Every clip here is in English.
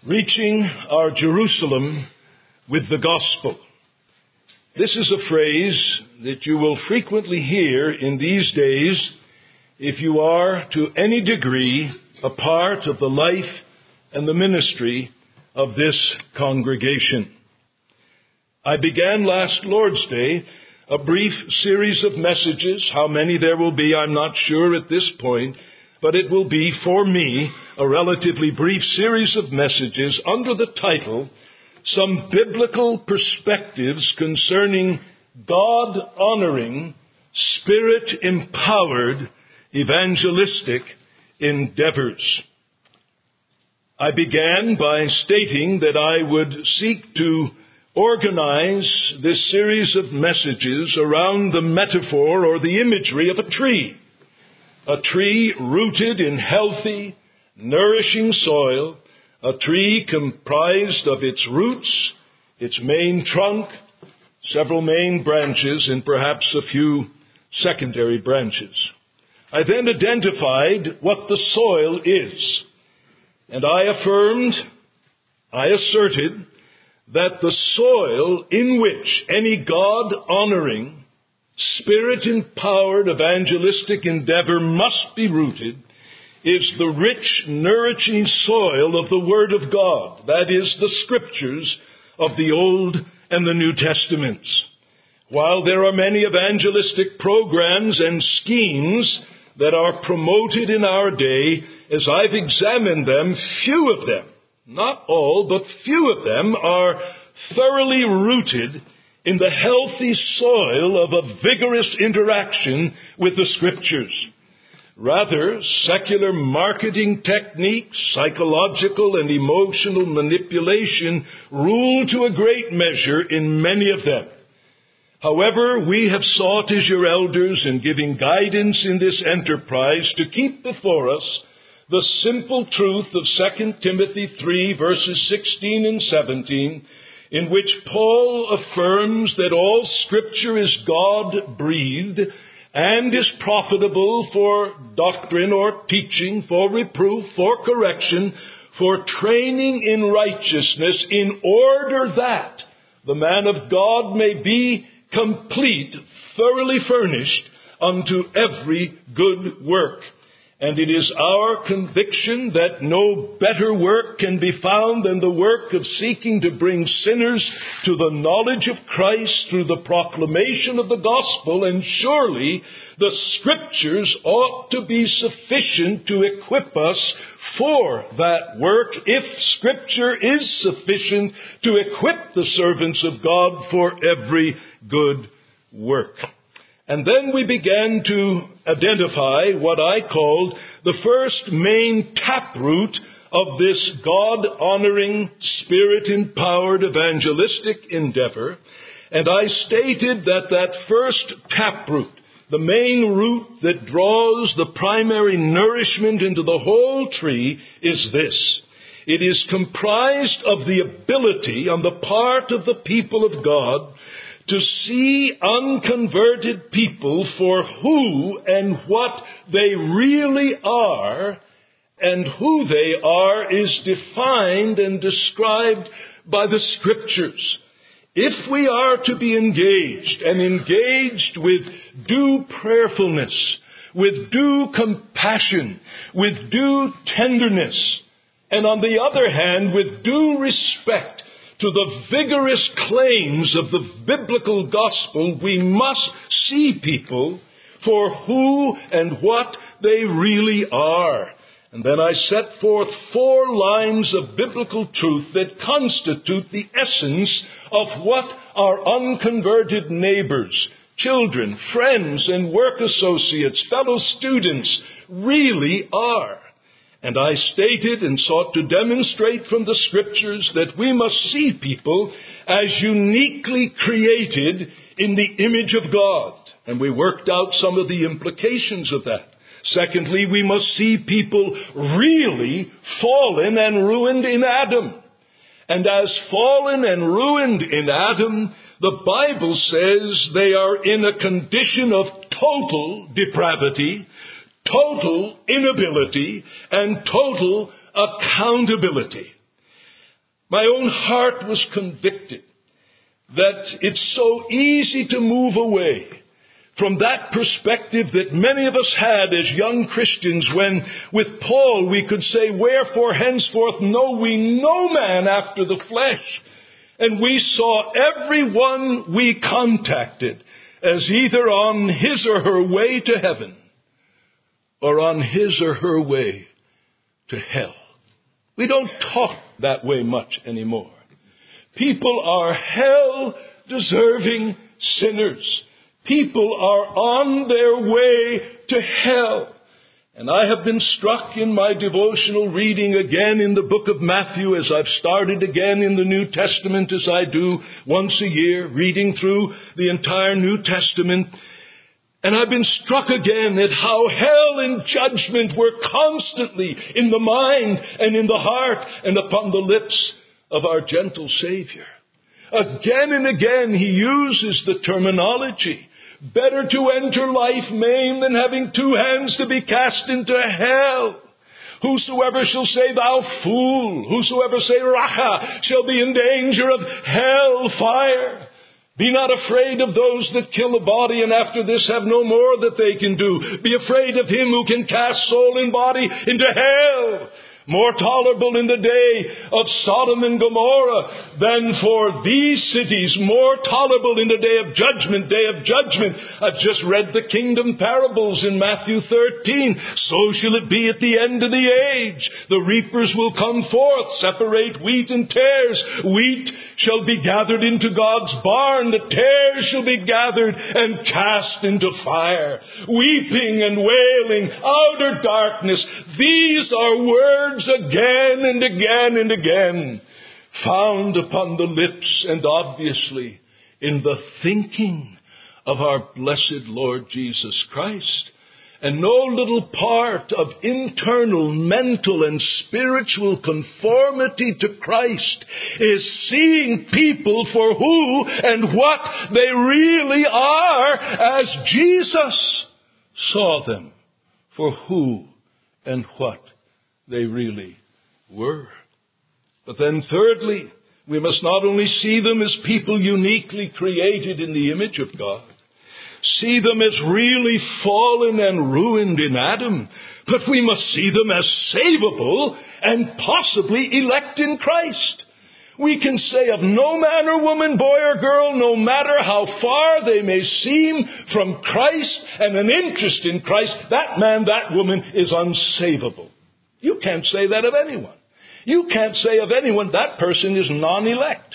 reaching our Jerusalem with the gospel. This is a phrase that you will frequently hear in these days if you are to any degree a part of the life and the ministry of this congregation. I began last Lord's Day a brief series of messages. How many there will be, I'm not sure at this point, but it will be, for me, a relatively brief series of messages under the title, Some Biblical Perspectives Concerning God-Honoring, Spirit-Empowered Evangelistic Endeavors. I began by stating that I would seek to organize this series of messages around the metaphor or the imagery of a tree rooted in healthy, nourishing soil, a tree comprised of its roots, its main trunk, several main branches, and perhaps a few secondary branches. I then identified what the soil is, and I asserted that the soil in which any God-honoring, Spirit-empowered evangelistic endeavor must be rooted is the rich, nourishing soil of the Word of God, that is, the Scriptures of the Old and the New Testaments. While there are many evangelistic programs and schemes that are promoted in our day, as I've examined them, few of them, not all, but few of them are thoroughly rooted in the healthy soil of a vigorous interaction with the Scriptures. Rather, secular marketing techniques, psychological and emotional manipulation rule to a great measure in many of them. However, we have sought as your elders in giving guidance in this enterprise to keep before us the simple truth of 2 Timothy 3 verses 16 and 17, in which Paul affirms that all Scripture is God-breathed and is profitable for doctrine or teaching, for reproof, for correction, for training in righteousness, in order that the man of God may be complete, thoroughly furnished unto every good work. And it is our conviction that no better work can be found than the work of seeking to bring sinners to the knowledge of Christ through the proclamation of the gospel, and surely the Scriptures ought to be sufficient to equip us for that work, if Scripture is sufficient to equip the servants of God for every good work. And then we began to identify what I called the first main taproot of this God-honoring, Spirit-empowered evangelistic endeavor. And I stated that first taproot, the main root that draws the primary nourishment into the whole tree, is this. It is comprised of the ability on the part of the people of God to see unconverted people for who and what they really are, and who they are is defined and described by the Scriptures. If we are to be engaged, and engaged with due prayerfulness, with due compassion, with due tenderness, and on the other hand, with due respect to the vigorous claims of the biblical gospel, we must see people for who and what they really are. And then I set forth 4 lines of biblical truth that constitute the essence of what our unconverted neighbors, children, friends, and work associates, fellow students really are. And I stated and sought to demonstrate from the Scriptures that we must see people as uniquely created in the image of God. And we worked out some of the implications of that. Secondly, we must see people really fallen and ruined in Adam. And as fallen and ruined in Adam, the Bible says they are in a condition of total depravity, total inability, and total accountability. My own heart was convicted that it's so easy to move away from that perspective that many of us had as young Christians when, with Paul, we could say, "Wherefore henceforth know we no man after the flesh." And we saw everyone we contacted as either on his or her way to heaven or on his or her way to hell. We don't talk that way much anymore. People are hell-deserving sinners. People are on their way to hell. And I have been struck in my devotional reading again in the book of Matthew, as I've started again in the New Testament as I do once a year, reading through the entire New Testament. And I've been struck again at how hell and judgment were constantly in the mind and in the heart and upon the lips of our gentle Savior. Again and again he uses the terminology, "Better to enter life maimed than having two hands to be cast into hell. Whosoever shall say, thou fool, whosoever say, racha, shall be in danger of hell fire. Be not afraid of those that kill the body, and after this have no more that they can do. Be afraid of him who can cast soul and body into hell. More tolerable in the day of Sodom and Gomorrah than for these cities. More tolerable in the day of judgment, day of judgment." I've just read the kingdom parables in Matthew 13. "So shall it be at the end of the age. The reapers will come forth, separate wheat and tares. Wheat shall be gathered into God's barn. The tares shall be gathered and cast into fire. Weeping and wailing, outer darkness." These are words again and again and again found upon the lips and obviously in the thinking of our blessed Lord Jesus Christ. And no little part of internal, mental, and spiritual conformity to Christ is seeing people for who and what they really are, as Jesus saw them for who and what they really were. But then thirdly, we must not only see them as people uniquely created in the image of God, see them as really fallen and ruined in Adam, but we must see them as savable and possibly elect in Christ. We can say of no man or woman, boy or girl, no matter how far they may seem from Christ and an interest in Christ, that man, that woman is unsavable. You can't say that of anyone. You can't say of anyone that person is non-elect.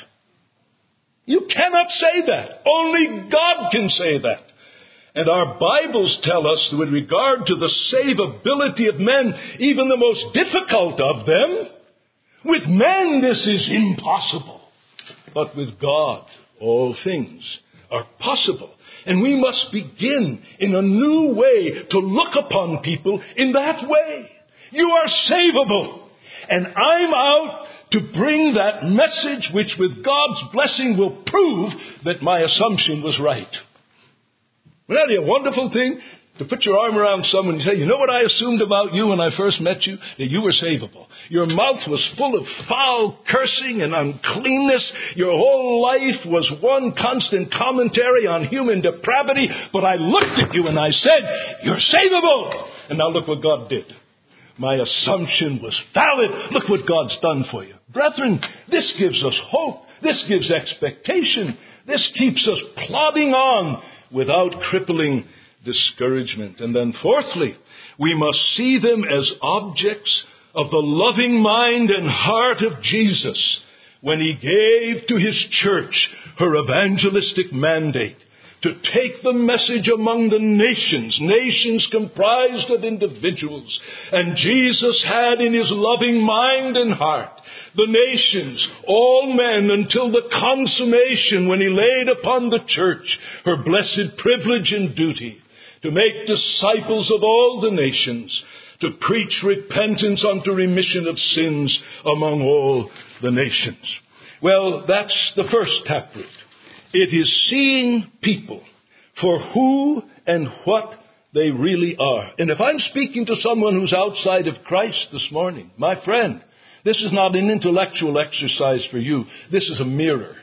You cannot say that. Only God can say that. And our Bibles tell us with regard to the savability of men, even the most difficult of them, with men this is impossible. But with God, all things are possible. And we must begin in a new way to look upon people in that way. You are savable. And I'm out to bring that message which with God's blessing will prove that my assumption was right. Wouldn't that be a wonderful thing? To put your arm around someone and say, "You know what I assumed about you when I first met you? That you were savable. Your mouth was full of foul cursing and uncleanness. Your whole life was one constant commentary on human depravity. But I looked at you and I said, you're savable. And now look what God did. My assumption was valid. Look what God's done for you." Brethren, this gives us hope. This gives expectation. This keeps us plodding on without crippling discouragement. And then fourthly, we must see them as objects of the loving mind and heart of Jesus when he gave to his church her evangelistic mandate to take the message among the nations comprised of individuals. And Jesus had in his loving mind and heart the nations, all men, until the consummation when he laid upon the church her blessed privilege and duty to make disciples of all the nations, to preach repentance unto remission of sins among all the nations. Well, that's the first taproot. It is seeing people for who and what they really are. And if I'm speaking to someone who's outside of Christ this morning, my friend, This is not an intellectual exercise for you. This is a mirror.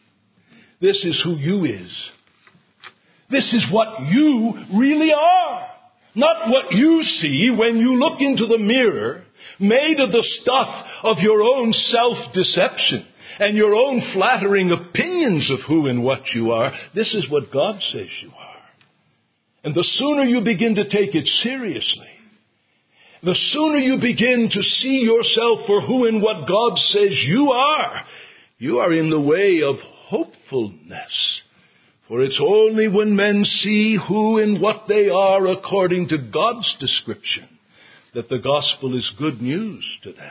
This is who you is. This is what you really are. Not what you see when you look into the mirror, made of the stuff of your own self-deception and your own flattering opinions of who and what you are. This is what God says you are. And the sooner you begin to take it seriously, the sooner you begin to see yourself for who and what God says you are in the way of hopefulness. For it's only when men see who and what they are according to God's description that the gospel is good news to them.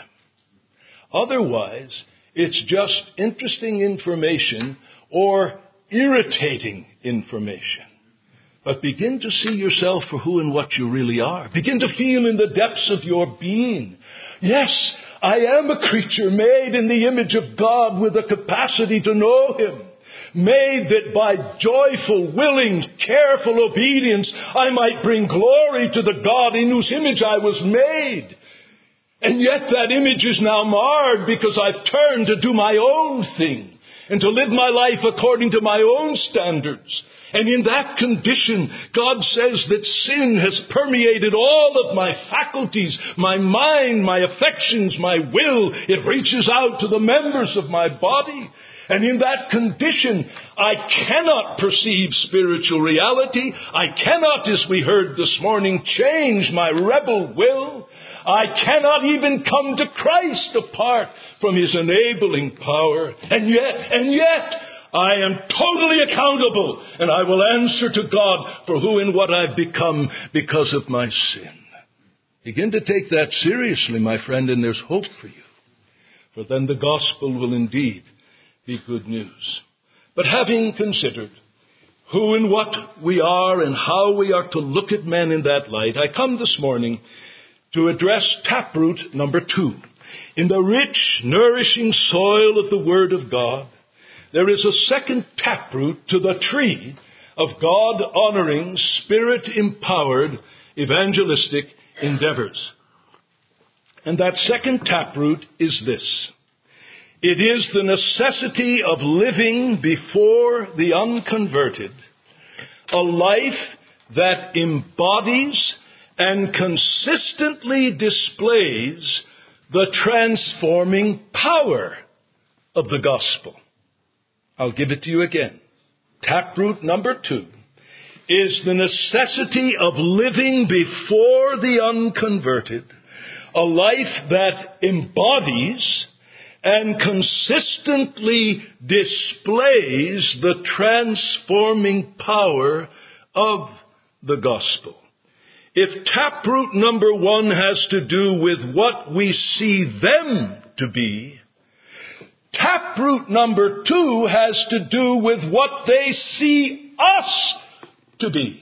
Otherwise, it's just interesting information or irritating information. But begin to see yourself for who and what you really are. Begin to feel in the depths of your being, yes, I am a creature made in the image of God with a capacity to know Him. Made that by joyful, willing, careful obedience I might bring glory to the God in whose image I was made. And yet that image is now marred because I've turned to do my own thing and to live my life according to my own standards. And in that condition, God says that sin has permeated all of my faculties, my mind, my affections, my will. It reaches out to the members of my body. And in that condition, I cannot perceive spiritual reality. I cannot, as we heard this morning, change my rebel will. I cannot even come to Christ apart from His enabling power. And yet, I am totally accountable, and I will answer to God for who and what I've become because of my sin. Begin to take that seriously, my friend, and there's hope for you. For then the gospel will indeed be good news. But having considered who and what we are and how we are to look at men in that light, I come this morning to address taproot number 2. In the rich, nourishing soil of the Word of God, there is a second taproot to the tree of God-honoring, Spirit-empowered, evangelistic endeavors. And that second taproot is this. It is the necessity of living before the unconverted a life that embodies and consistently displays the transforming power of the gospel. I'll give it to you again. Taproot number 2 is the necessity of living before the unconverted a life that embodies and consistently displays the transforming power of the gospel. If taproot number 1 has to do with what we see them to be, taproot number 2 has to do with what they see us to be.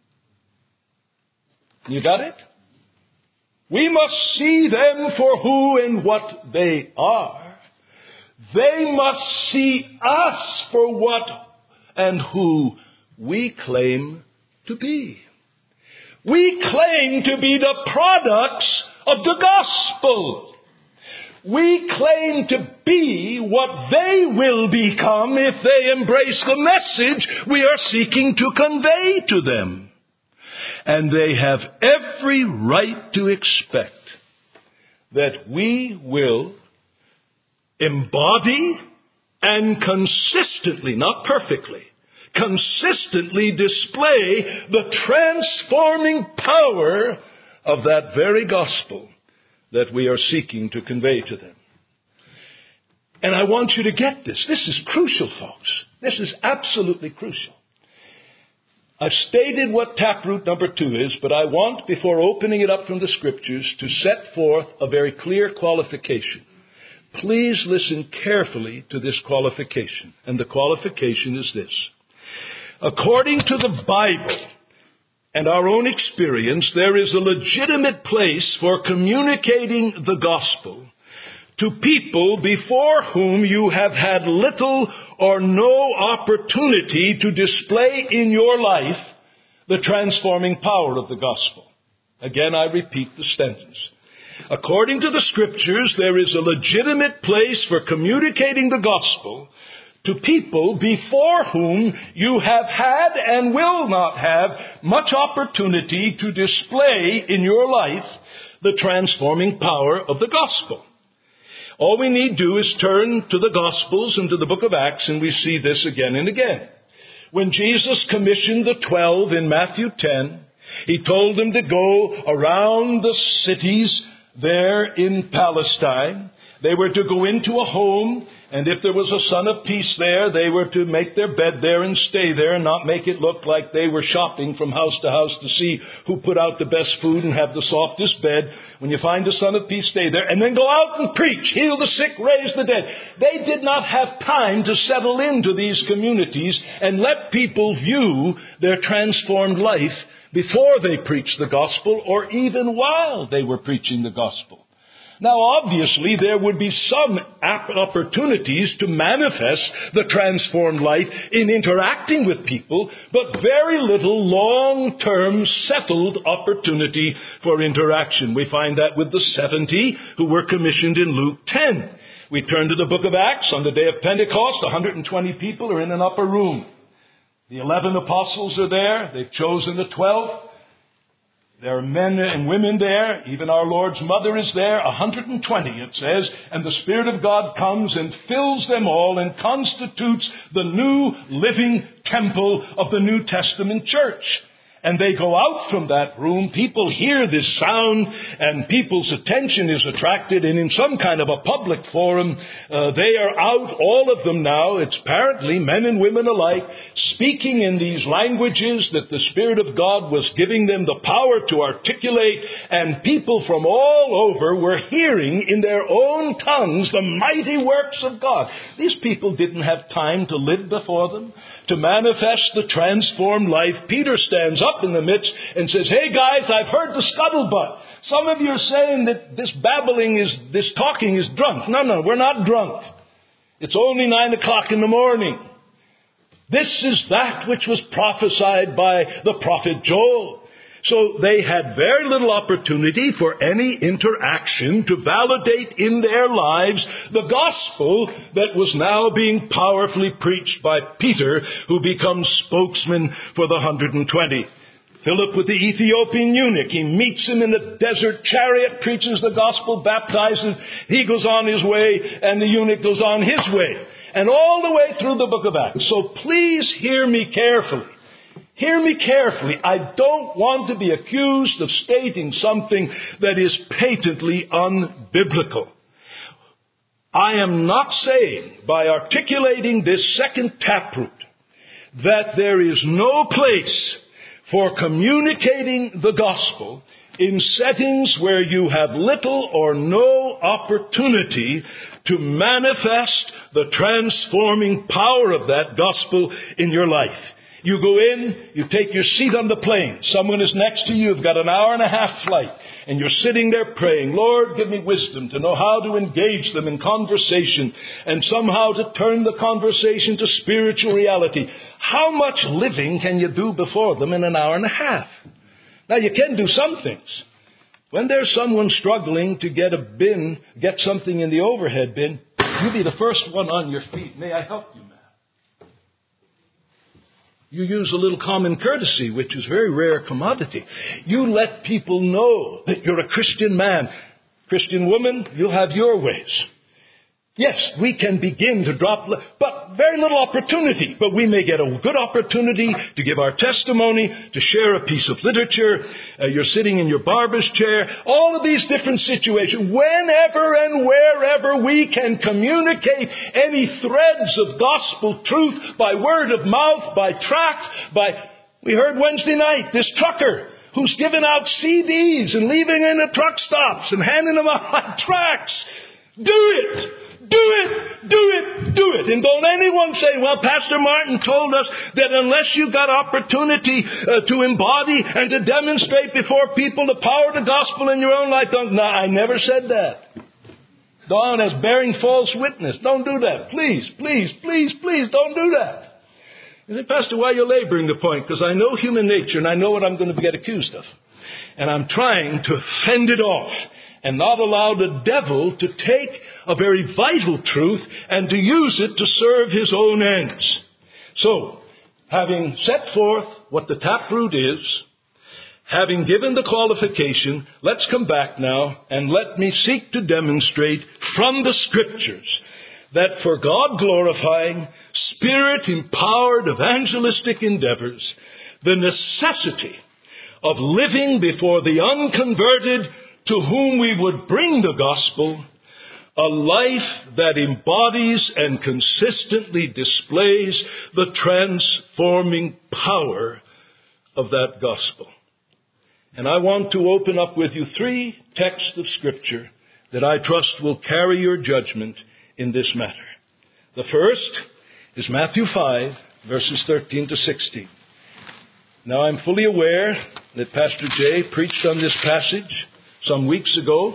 You got it? We must see them for who and what they are. They must see us for what and who we claim to be. We claim to be the products of the gospel. We claim to be what they will become if they embrace the message we are seeking to convey to them. And they have every right to expect that we will embody and consistently, not perfectly, consistently display the transforming power of that very gospel that we are seeking to convey to them. And I want you to get this. This is crucial, folks. This is absolutely crucial. I've stated what taproot number 2 is, but I want, before opening it up from the Scriptures, to set forth a very clear qualification. Please listen carefully to this qualification. And the qualification is this. According to the Bible and our own experience, there is a legitimate place for communicating the gospel to people before whom you have had little or no opportunity to display in your life the transforming power of the gospel. Again, I repeat the sentence. According to the Scriptures, there is a legitimate place for communicating the gospel to people before whom you have had and will not have much opportunity to display in your life the transforming power of the gospel. All we need do is turn to the Gospels and to the book of Acts, and we see this again and again. When Jesus commissioned the 12 in Matthew 10, He told them to go around the cities there in Palestine. They were to go into a home, and if there was a son of peace there, they were to make their bed there and stay there and not make it look like they were shopping from house to house to see who put out the best food and have the softest bed. When you find a son of peace, stay there, and then go out and preach, heal the sick, raise the dead. They did not have time to settle into these communities and let people view their transformed life before they preached the gospel or even while they were preaching the gospel. Now, obviously, there would be some opportunities to manifest the transformed life in interacting with people, but very little long-term settled opportunity for interaction. We find that with the 70 who were commissioned in Luke 10. We turn to the book of Acts. On the day of Pentecost, 120 people are in an upper room. The 11 apostles are there. They've chosen the 12. There are men and women there. Even our Lord's mother is there. 120, it says. And the Spirit of God comes and fills them all and constitutes the new living temple of the New Testament church. And they go out from that room. People hear this sound and people's attention is attracted. And in some kind of a public forum, they are out, all of them now. It's apparently men and women alike, speaking in these languages that the Spirit of God was giving them the power to articulate, and people from all over were hearing in their own tongues the mighty works of God. These people didn't have time to live before them, to manifest the transformed life. Peter stands up in the midst and says, "Hey guys, I've heard the scuttlebutt. Some of you are saying that this talking is drunk. No, we're not drunk. It's only 9 o'clock in the morning. This is that which was prophesied by the prophet Joel." So they had very little opportunity for any interaction to validate in their lives the gospel that was now being powerfully preached by Peter, who becomes spokesman for the 120. Philip with the Ethiopian eunuch, he meets him in the desert chariot, preaches the gospel, baptizes, he goes on his way, and the eunuch goes on his way. And all the way through the book of Acts. So please hear me carefully. Hear me carefully. I don't want to be accused of stating something that is patently unbiblical. I am not saying, by articulating this second taproot, that there is no place for communicating the gospel in settings where you have little or no opportunity to manifest the transforming power of that gospel in your life. You go in, you take your seat on the plane. Someone is next to you. You've got an hour-and-a-half flight. And you're sitting there praying, "Lord, give me wisdom to know how to engage them in conversation and somehow to turn the conversation to spiritual reality." How much living can you do before them in an hour-and-a-half? Now, you can do some things. When there's someone struggling to get something in the overhead bin, you be the first one on your feet. "May I help you, man?" You use a little common courtesy, which is a very rare commodity. You let people know that you're a Christian man. Christian woman, you'll have your ways. Yes, we can begin to drop, but very little opportunity. But we may get a good opportunity to give our testimony, to share a piece of literature. You're sitting in your barber's chair. All of these different situations. Whenever and wherever we can communicate any threads of gospel truth by word of mouth, by tract, we heard Wednesday night, this trucker who's giving out CDs and leaving in the truck stops and handing them out like tracts. Do it! Do it! Do it! Do it! And don't anyone say, "Well, Pastor Martin told us that unless you got opportunity to embody and to demonstrate before people the power of the gospel in your own life." No, I never said that. Don, as bearing false witness. Don't do that. Please, please, please, please don't do that. You say, "Pastor, why are you laboring the point?" Because I know human nature and I know what I'm going to get accused of. And I'm trying to fend it off and not allow the devil to take a very vital truth and to use it to serve his own ends. So, having set forth what the taproot is, having given the qualification, let's come back now and let me seek to demonstrate from the Scriptures that for God-glorifying, Spirit-empowered evangelistic endeavors, the necessity of living before the unconverted to whom we would bring the gospel, a life that embodies and consistently displays the transforming power of that gospel. And I want to open up with you 3 texts of Scripture that I trust will carry your judgment in this matter. The first is Matthew 5, verses 13 to 16. Now, I'm fully aware that Pastor Jay preached on this passage some weeks ago,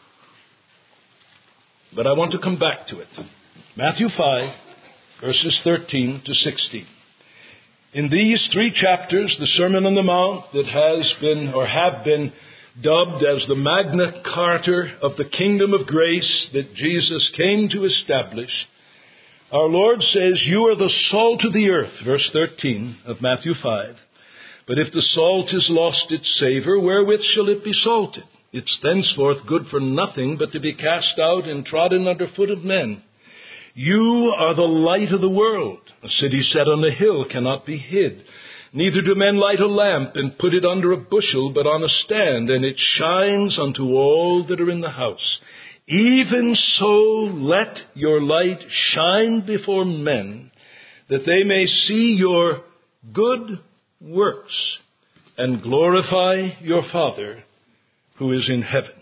but I want to come back to it. Matthew 5, verses 13 to 16. In these 3 chapters, the Sermon on the Mount that has been or have been dubbed as the Magna Carta of the kingdom of grace that Jesus came to establish, our Lord says, "You are the salt of the earth," verse 13 of Matthew 5. "But if the salt has lost its savor, wherewith shall it be salted? It's thenceforth good for nothing but to be cast out and trodden under foot of men. You are the light of the world. A city set on a hill cannot be hid. Neither do men light a lamp and put it under a bushel, but on a stand, and it shines unto all that are in the house. Even so let your light shine before men, that they may see your good works and glorify your Father who is in heaven."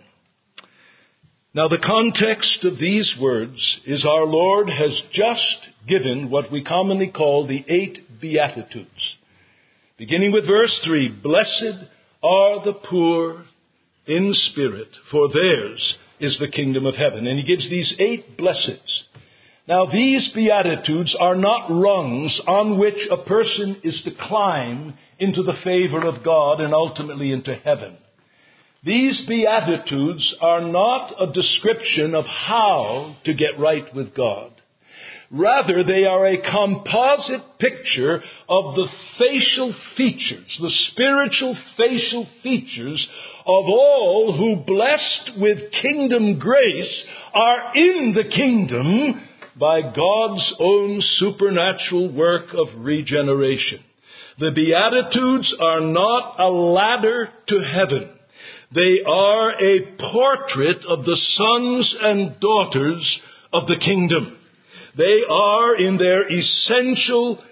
Now, the context of these words is our Lord has just given what we commonly call the 8 Beatitudes. Beginning with verse 3, "Blessed are the poor in spirit, for theirs is the kingdom of heaven." And he gives these 8 blessings. Now, these Beatitudes are not rungs on which a person is to climb into the favor of God and ultimately into heaven. These Beatitudes are not a description of how to get right with God. Rather, they are a composite picture of the facial features, the spiritual facial features of all who, blessed with kingdom grace, are in the kingdom by God's own supernatural work of regeneration. The Beatitudes are not a ladder to heaven. They are a portrait of the sons and daughters of the kingdom. They are, in their essential,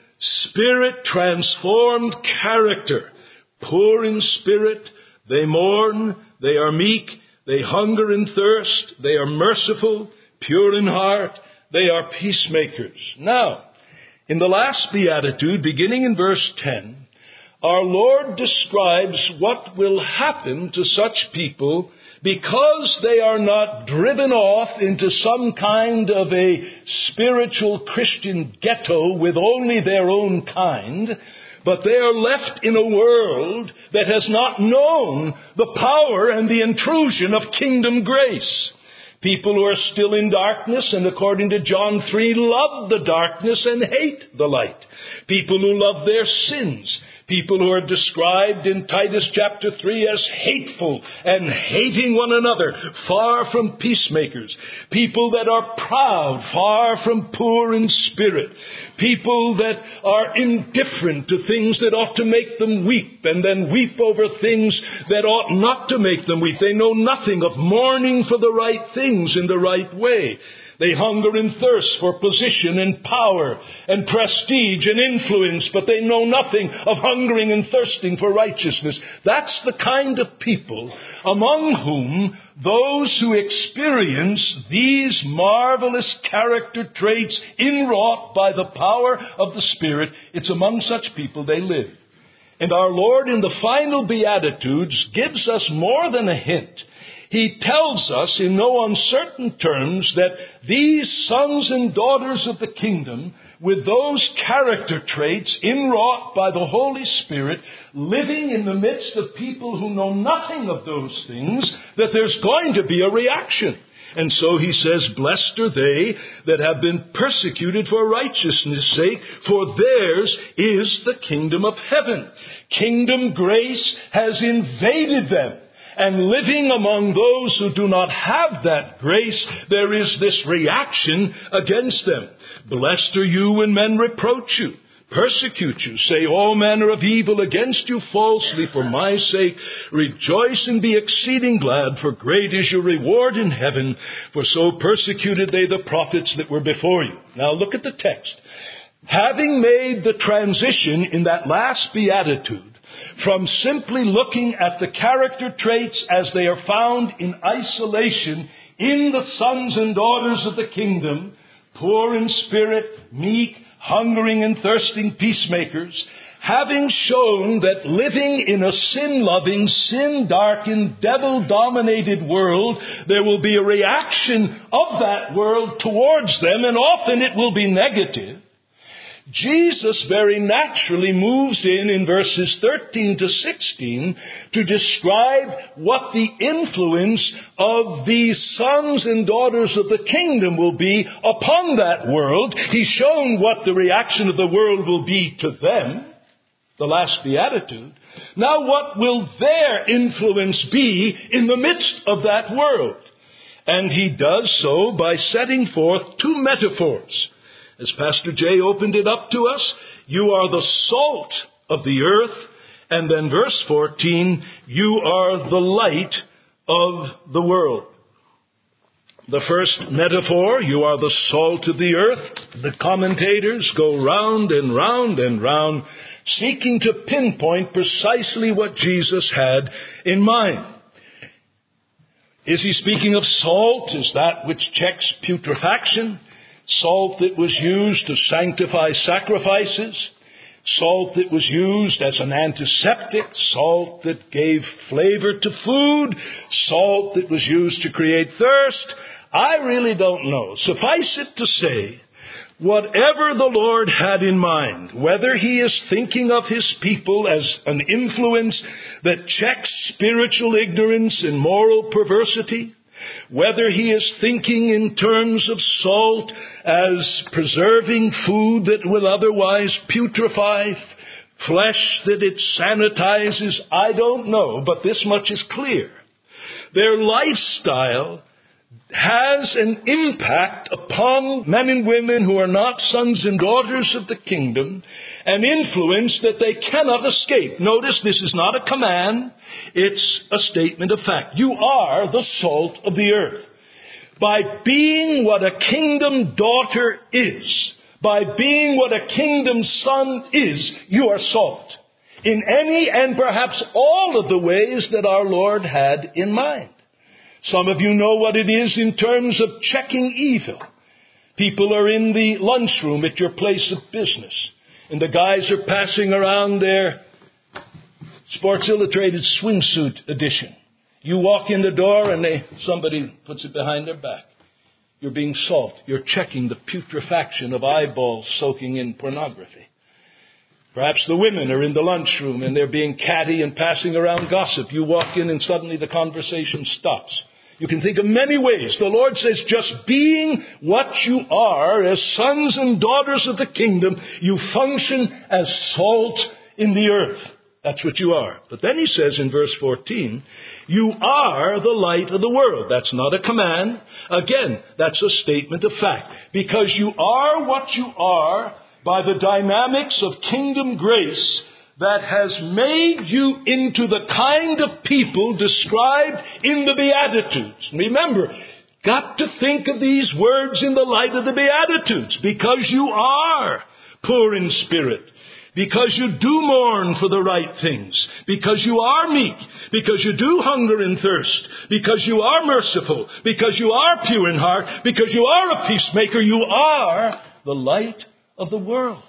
Spirit-transformed character, poor in spirit, they mourn, they are meek, they hunger and thirst, they are merciful, pure in heart, they are peacemakers. Now, in the last Beatitude, beginning in verse 10, our Lord describes what will happen to such people because they are not driven off into some kind of a spiritual Christian ghetto with only their own kind, but they are left in a world that has not known the power and the intrusion of kingdom grace. People who are still in darkness and, according to John 3, love the darkness and hate the light. People who love their sins. People who are described in Titus chapter 3 as hateful and hating one another, far from peacemakers. People that are proud, far from poor in spirit. People that are indifferent to things that ought to make them weep, and then weep over things that ought not to make them weep. They know nothing of mourning for the right things in the right way. They hunger and thirst for position and power and prestige and influence, but they know nothing of hungering and thirsting for righteousness. That's the kind of people among whom those who experience these marvelous character traits inwrought by the power of the Spirit, it's among such people they live. And our Lord in the final Beatitudes gives us more than a hint. He tells us in no uncertain terms that these sons and daughters of the kingdom, with those character traits inwrought by the Holy Spirit, living in the midst of people who know nothing of those things, that there's going to be a reaction. And so he says, blessed are they that have been persecuted for righteousness' sake, for theirs is the kingdom of heaven. Kingdom grace has invaded them. And living among those who do not have that grace, there is this reaction against them. Blessed are you when men reproach you, persecute you, say all manner of evil against you falsely for my sake. Rejoice and be exceeding glad, for great is your reward in heaven. For so persecuted they the prophets that were before you. Now look at the text. Having made the transition in that last beatitude from simply looking at the character traits as they are found in isolation in the sons and daughters of the kingdom, poor in spirit, meek, hungering and thirsting peacemakers, having shown that living in a sin-loving, sin-darkened, devil-dominated world, there will be a reaction of that world towards them, and often it will be negative. Jesus very naturally moves in verses 13 to 16 to describe what the influence of these sons and daughters of the kingdom will be upon that world. He's shown what the reaction of the world will be to them, the last beatitude. Now what will their influence be in the midst of that world? And he does so by setting forth two metaphors. As Pastor Jay opened it up to us, you are the salt of the earth. And then verse 14, you are the light of the world. The first metaphor, you are the salt of the earth. The commentators go round and round and round, seeking to pinpoint precisely what Jesus had in mind. Is he speaking of salt? Is that which checks putrefaction? Salt that was used to sanctify sacrifices, salt that was used as an antiseptic, salt that gave flavor to food, salt that was used to create thirst. I really don't know. Suffice it to say, whatever the Lord had in mind, whether he is thinking of his people as an influence that checks spiritual ignorance and moral perversity, whether he is thinking in terms of salt as preserving food that will otherwise putrefy, flesh that it sanitizes, I don't know, but this much is clear. Their lifestyle has an impact upon men and women who are not sons and daughters of the kingdom, an influence that they cannot escape. Notice this is not a command, it's a statement of fact. You are the salt of the earth. By being what a kingdom daughter is, by being what a kingdom son is, you are salt. In any and perhaps all of the ways that our Lord had in mind. Some of you know what it is in terms of checking evil. People are in the lunchroom at your place of business, and the guys are passing around their Sports Illustrated swimsuit edition. You walk in the door and somebody puts it behind their back. You're being salt. You're checking the putrefaction of eyeballs soaking in pornography. Perhaps the women are in the lunchroom and they're being catty and passing around gossip. You walk in and suddenly the conversation stops. You can think of many ways. The Lord says, just being what you are as sons and daughters of the kingdom, you function as salt in the earth. That's what you are. But then he says in verse 14, you are the light of the world. That's not a command. Again, that's a statement of fact. Because you are what you are by the dynamics of kingdom grace that has made you into the kind of people described in the Beatitudes. Remember, got to think of these words in the light of the Beatitudes. Because you are poor in spirit. Because you do mourn for the right things. Because you are meek. Because you do hunger and thirst. Because you are merciful. Because you are pure in heart. Because you are a peacemaker. You are the light of the world.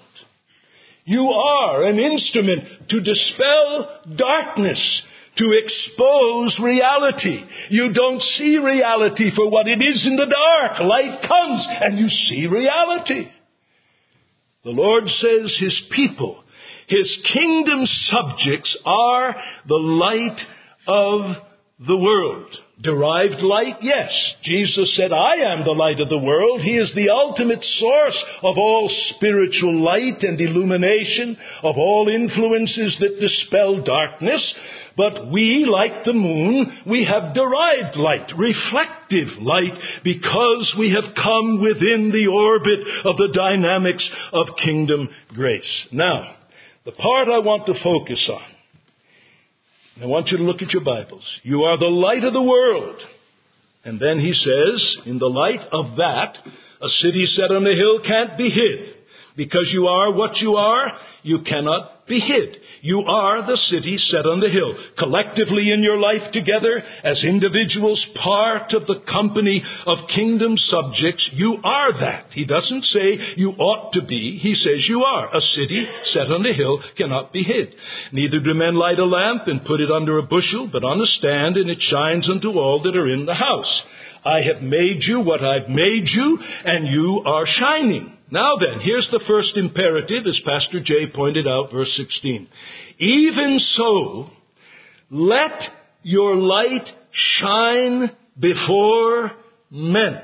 You are an instrument to dispel darkness, to expose reality. You don't see reality for what it is in the dark. Light comes and you see reality. The Lord says His people, His kingdom subjects, are the light of the world. Derived light? Yes. Jesus said, I am the light of the world. He is the ultimate source of all spiritual light and illumination, of all influences that dispel darkness. But we, like the moon, we have derived light, reflective light, because we have come within the orbit of the dynamics of kingdom grace. Now, the part I want to focus on, I want you to look at your Bibles. You are the light of the world. And then he says, in the light of that, a city set on a hill can't be hid. Because you are what you are, you cannot be hid. You are the city set on the hill. Collectively in your life together, as individuals, part of the company of kingdom subjects, you are that. He doesn't say you ought to be. He says you are. A city set on the hill cannot be hid. Neither do men light a lamp and put it under a bushel, but on a stand, and it shines unto all that are in the house. I have made you what I've made you, and you are shining. Now then, here's the first imperative, as Pastor Jay pointed out, verse 16. Even so, let your light shine before men.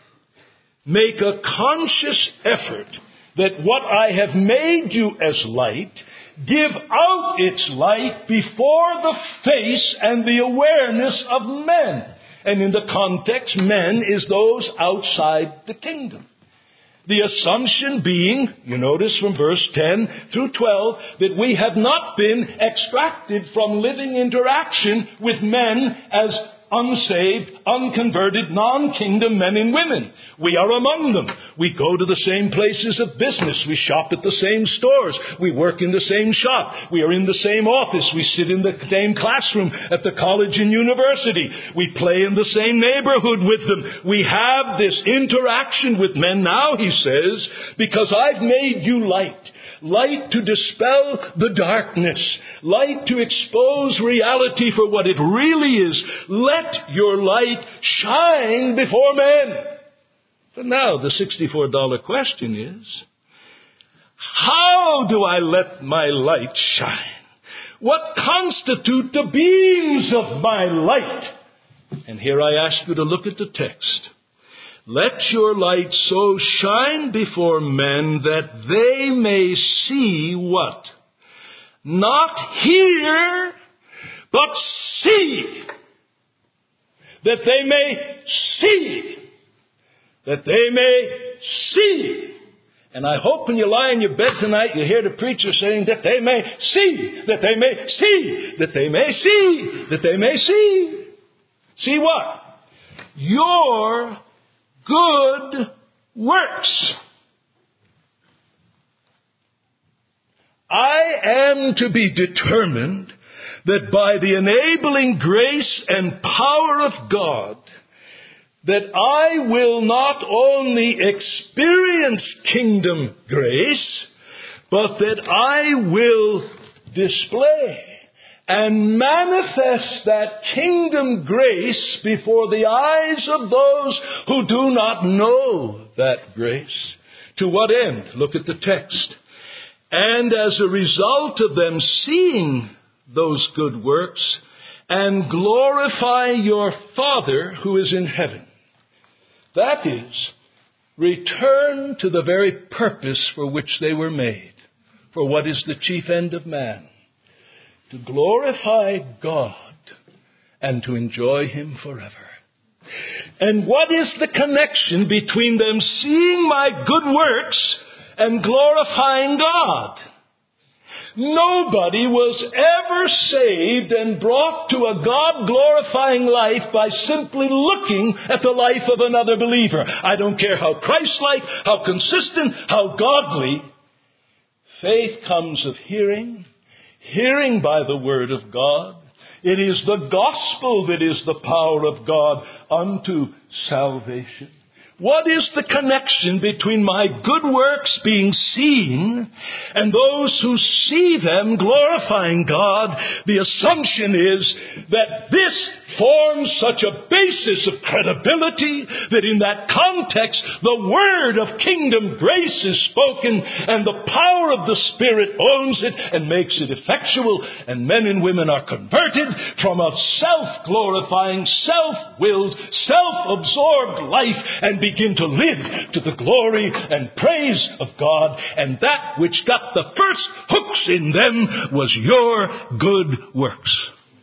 Make a conscious effort that what I have made you as light, give out its light before the face and the awareness of men. And in the context, men is those outside the kingdom. The assumption being, you notice from verse 10 through 12, that we have not been extracted from living interaction with men as unsaved, unconverted, non-kingdom men and women. We are among them. We go to the same places of business. We shop at the same stores. We work in the same shop. We are in the same office. We sit in the same classroom at the college and university. We play in the same neighborhood with them. We have this interaction with men now, he says, because I've made you light. Light to dispel the darkness. Light to expose reality for what it really is. Let your light shine before men. But now the $64 question is, how do I let my light shine? What constitute the beams of my light? And here I ask you to look at the text. Let your light so shine before men that they may see what? Not hear, but see. That they may see. That they may see. And I hope when you lie in your bed tonight, you hear the preacher saying that they may see. That they may see. That they may see. That they may see. See what? Your good works. I am to be determined that by the enabling grace and power of God, that I will not only experience kingdom grace, but that I will display and manifest that kingdom grace before the eyes of those who do not know that grace. To what end? Look at the text. And as a result of them seeing those good works, and glorify your Father who is in heaven. That is, return to the very purpose for which they were made. For what is the chief end of man? To glorify God and to enjoy Him forever. And what is the connection between them seeing my good works and glorifying God? Nobody was ever saved and brought to a God-glorifying life by simply looking at the life of another believer. I don't care how Christ-like, how consistent, how godly. Faith comes of hearing, hearing by the Word of God. It is the gospel that is the power of God unto salvation. What is the connection between my good works being seen and those who see them glorifying God? The assumption is that this forms such a basis of credibility that in that context the word of kingdom grace is spoken, and the power of the Spirit owns it and makes it effectual, and men and women are converted from a self-glorifying, self-willed, self-absorbed life and begin to live to the glory and praise of God. And that which got the first hooks in them was your good works.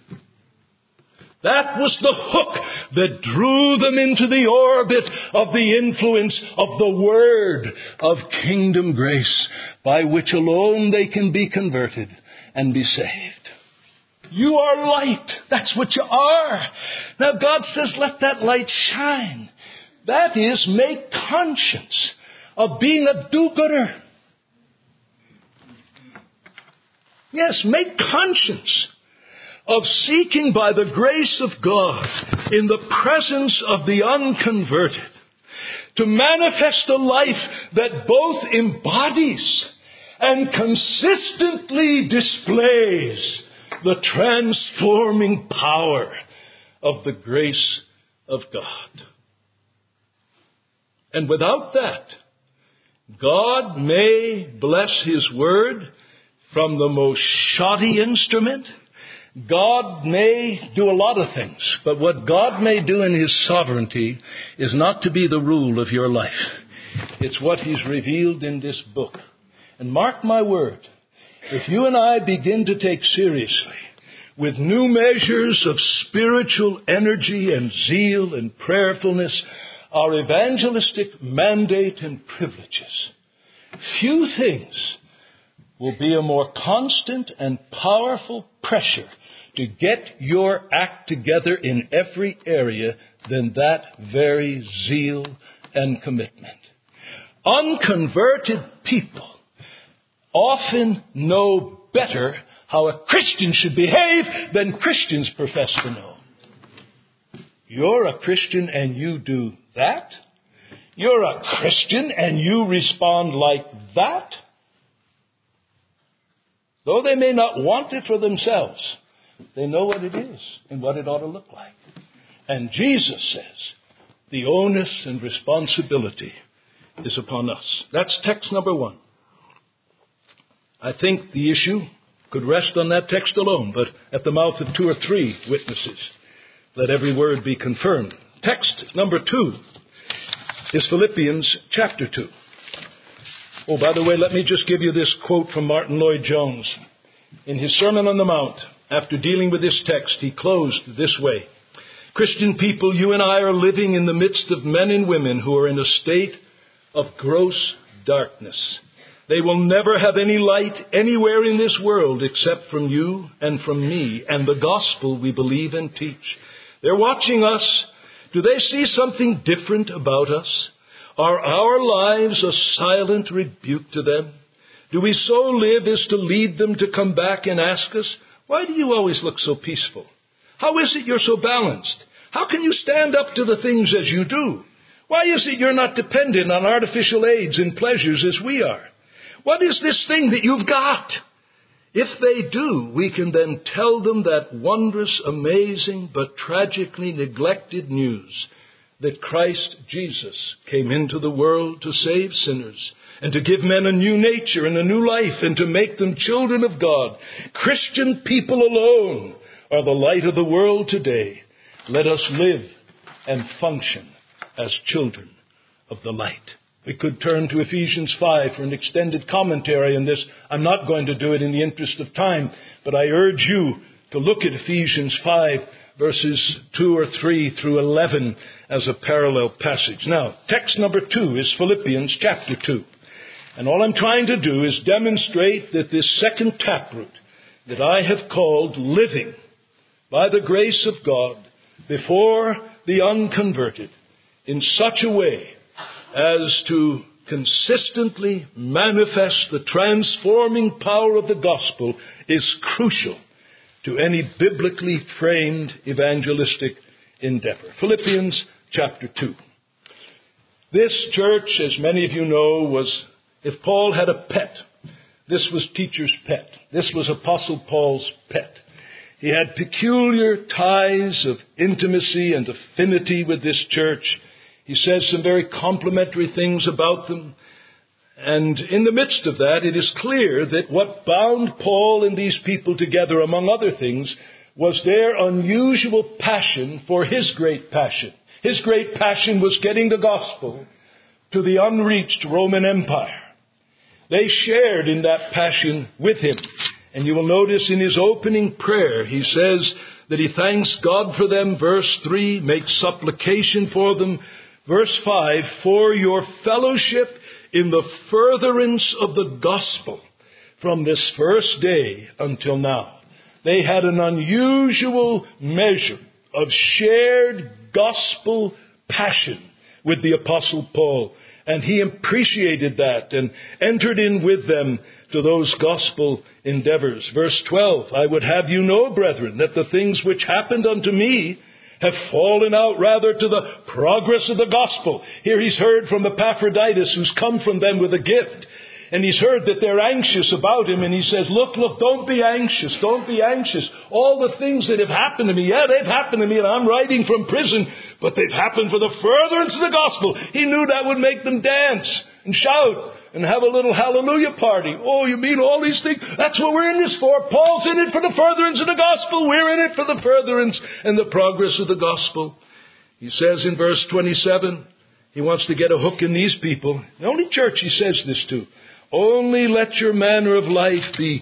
That was the hook that drew them into the orbit of the influence of the word of kingdom grace, by which alone they can be converted and be saved. You are light. That's what you are. Now God says, let that light shine. That is, make conscience of being a do-gooder. Yes, make conscience of seeking by the grace of God in the presence of the unconverted to manifest a life that both embodies and consistently displays the transforming power of the grace of God. And without that, God may bless His word from the most shoddy instrument. God may do a lot of things, but what God may do in His sovereignty is not to be the rule of your life. It's what He's revealed in this book. And mark my word, if you and I begin to take seriously with new measures of spiritual energy and zeal and prayerfulness our evangelistic mandate and privileges, few things will be a more constant and powerful pressure to get your act together in every area than that very zeal and commitment. Unconverted people often know better how a Christian should behave than Christians profess to know. You're a Christian and you do that? You're a Christian and you respond like that? Though they may not want it for themselves, they know what it is and what it ought to look like. And Jesus says the onus and responsibility is upon us. That's text number 1. I think the issue could rest on that text alone, but at the mouth of 2 or 3 witnesses, let every word be confirmed. Text number 2 is Philippians chapter 2. Oh, by the way, let me just give you this quote from Martin Lloyd-Jones. In his Sermon on the Mount, after dealing with this text, he closed this way: Christian people, you and I are living in the midst of men and women who are in a state of gross darkness. They will never have any light anywhere in this world except from you and from me and the gospel we believe and teach. They're watching us. Do they see something different about us? Are our lives a silent rebuke to them? Do we so live as to lead them to come back and ask us, why do you always look so peaceful? How is it you're so balanced? How can you stand up to the things as you do? Why is it you're not dependent on artificial aids and pleasures as we are? What is this thing that you've got? If they do, we can then tell them that wondrous, amazing, but tragically neglected news that Christ Jesus came into the world to save sinners and to give men a new nature and a new life and to make them children of God. Christian people alone are the light of the world today. Let us live and function as children of the light. We could turn to Ephesians 5 for an extended commentary on this. I'm not going to do it in the interest of time, but I urge you to look at Ephesians 5 verses 2 or 3 through 11 as a parallel passage. Now, text number 2 is Philippians chapter 2. And all I'm trying to do is demonstrate that this second taproot that I have called living by the grace of God before the unconverted in such a way as to consistently manifest the transforming power of the gospel is crucial to any biblically framed evangelistic endeavor. Philippians chapter 2. This church, as many of you know, was, if Paul had a pet, this was teacher's pet. This was Apostle Paul's pet. He had peculiar ties of intimacy and affinity with this church. He says some very complimentary things about them. And in the midst of that, it is clear that what bound Paul and these people together, among other things, was their unusual passion for his great passion. His great passion was getting the gospel to the unreached Roman Empire. They shared in that passion with him. And you will notice in his opening prayer, he says that he thanks God for them. Verse 3, makes supplication for them. Verse 5, for your fellowship in the furtherance of the gospel from this first day until now. They had an unusual measure of shared gospel passion with the Apostle Paul. And he appreciated that and entered in with them to those gospel endeavors. Verse 12, I would have you know, brethren, that the things which happened unto me have fallen out rather to the progress of the gospel. Here he's heard from Epaphroditus, who's come from them with a gift. And he's heard that they're anxious about him. And he says, look, don't be anxious. Don't be anxious. All the things that have happened to me, they've happened to me, and I'm writing from prison, but they've happened for the furtherance of the gospel. He knew that would make them dance and shout and have a little hallelujah party. Oh, you mean all these things? That's what we're in this for. Paul's in it for the furtherance of the gospel. We're in it for the furtherance and the progress of the gospel. He says in verse 27, he wants to get a hook in these people. The only church he says this to. Only let your manner of life be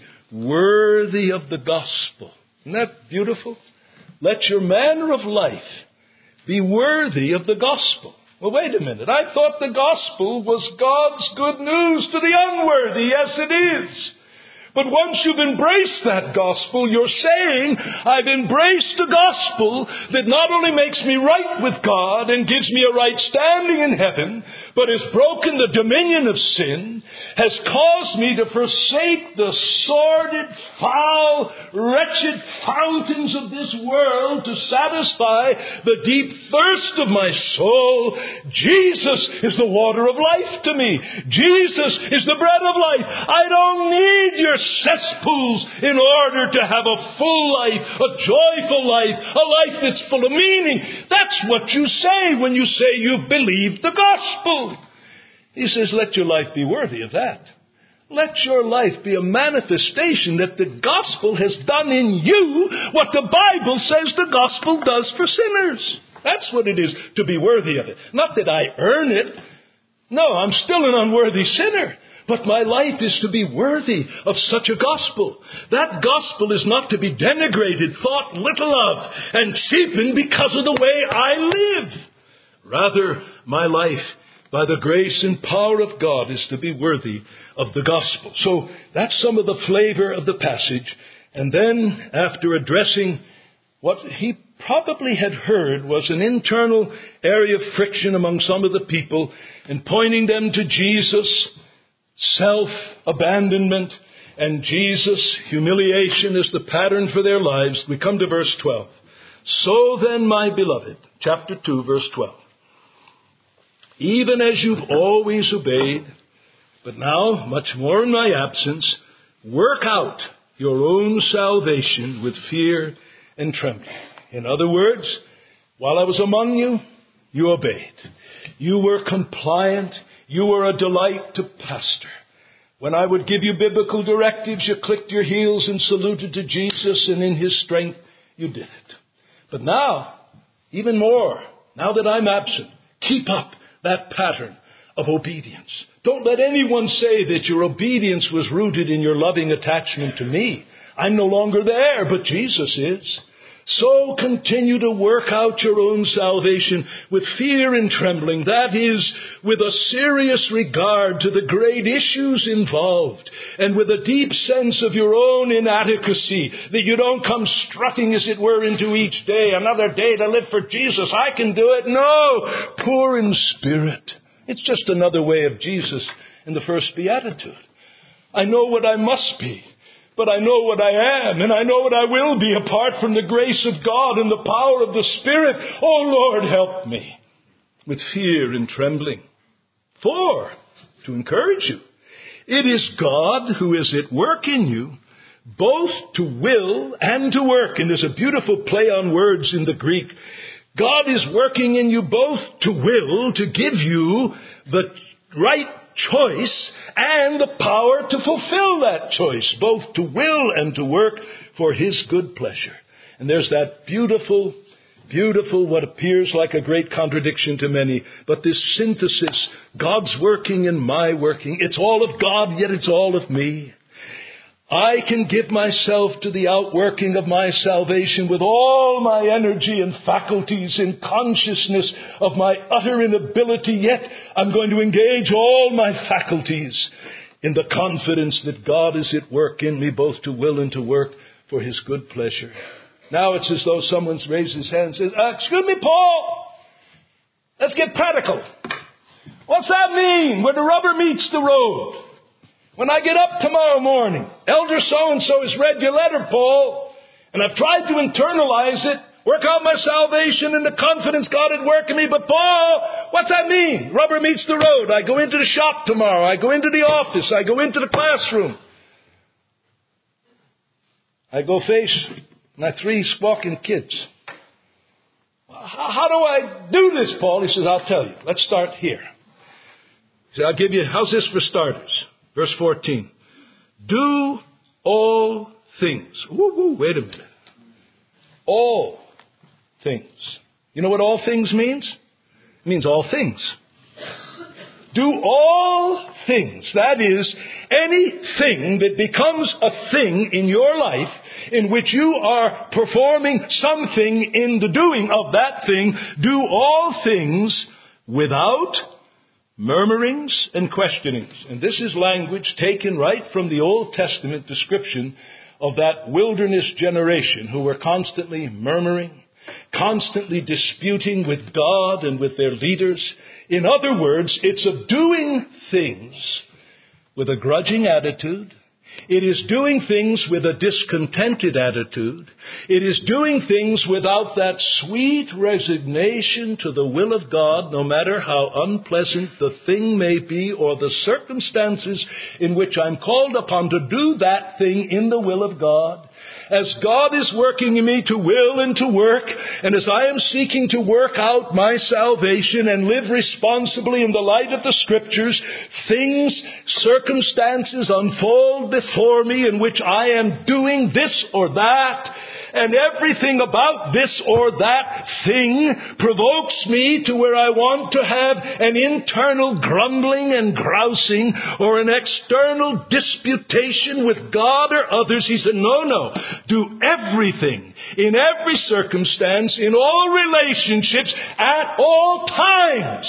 worthy of the gospel. Isn't that beautiful? Let your manner of life be worthy of the gospel. Well, wait a minute. I thought the gospel was God's good news to the unworthy. Yes, it is. But once you've embraced that gospel, you're saying, I've embraced the gospel that not only makes me right with God and gives me a right standing in heaven, but has broken the dominion of sin, has caused me to forsake the sordid, foul, wretched fountains of this world to satisfy the deep thirst of my soul. Jesus is the water of life to me. Jesus is the bread of life. I don't need your cesspools in order to have a full life, a joyful life, a life that's full of meaning. That's what you say when you say you believe the gospel. He says, let your life be worthy of that. Let your life be a manifestation that the gospel has done in you what the Bible says the gospel does for sinners. That's what it is to be worthy of it. Not that I earn it. No, I'm still an unworthy sinner. But my life is to be worthy of such a gospel. That gospel is not to be denigrated, thought little of, and cheapened because of the way I live. Rather, my life, by the grace and power of God, is to be worthy of the gospel. So that's some of the flavor of the passage. And then, after addressing what he probably had heard was an internal area of friction among some of the people, and pointing them to Jesus, self-abandonment, and Jesus' humiliation as the pattern for their lives, we come to verse 12. So then, my beloved, chapter 2, verse 12. Even as you've always obeyed, but now, much more in my absence, work out your own salvation with fear and trembling. In other words, while I was among you, you obeyed. You were compliant. You were a delight to pastor. When I would give you biblical directives, you clicked your heels and saluted to Jesus, and in His strength, you did it. But now, even more, now that I'm absent, keep up that pattern of obedience. Don't let anyone say that your obedience was rooted in your loving attachment to me. I'm no longer there, but Jesus is. So continue to work out your own salvation with fear and trembling. That is, with a serious regard to the great issues involved, and with a deep sense of your own inadequacy, that you don't come strutting, as it were, into each day, another day to live for Jesus. I can do it. No, poor in spirit. It's just another way of Jesus in the first beatitude. I know what I must be, but I know what I am, and I know what I will be apart from the grace of God and the power of the Spirit. Oh, Lord, help me with fear and trembling. For, to encourage you, it is God who is at work in you, both to will and to work. And there's a beautiful play on words in the Greek. God is working in you both to will, to give you the right choice and the power to fulfill that choice, both to will and to work for His good pleasure. And there's that beautiful, what appears like a great contradiction to many, but this synthesis, God's working and my working. It's all of God, yet it's all of me. I can give myself to the outworking of my salvation with all my energy and faculties in consciousness of my utter inability, yet I'm going to engage all my faculties in the confidence that God is at work in me, both to will and to work for His good pleasure. Now it's as though someone's raised his hand and says, excuse me, Paul, let's get practical. What's that mean when the rubber meets the road? When I get up tomorrow morning, Elder so-and-so has read your letter, Paul, and I've tried to internalize it, work out my salvation and the confidence God had worked in me, but Paul, what's that mean? Rubber meets the road. I go into the shop tomorrow. I go into the office. I go into the classroom. I go face my 3 squawking kids. How do I do this, Paul? He says, I'll tell you. Let's start here. He says, I'll give you, how's this for starters? Verse 14. Do all things. Wait a minute. All things. You know what all things means? It means all things. Do all things. That is, anything that becomes a thing in your life in which you are performing something in the doing of that thing, do all things without murmurings and questionings. And this is language taken right from the Old Testament description of that wilderness generation who were constantly murmuring, constantly disputing with God and with their leaders. In other words, it's of doing things with a grudging attitude. It is doing things with a discontented attitude. It is doing things without that sweet resignation to the will of God, no matter how unpleasant the thing may be or the circumstances in which I'm called upon to do that thing in the will of God. As God is working in me to will and to work, and as I am seeking to work out my salvation and live responsibly in the light of the Scriptures, things, circumstances unfold before me in which I am doing this or that, and everything about this or that thing provokes me to where I want to have an internal grumbling and grousing or an external disputation with God or others. He said, no. Do everything, in every circumstance, in all relationships, at all times.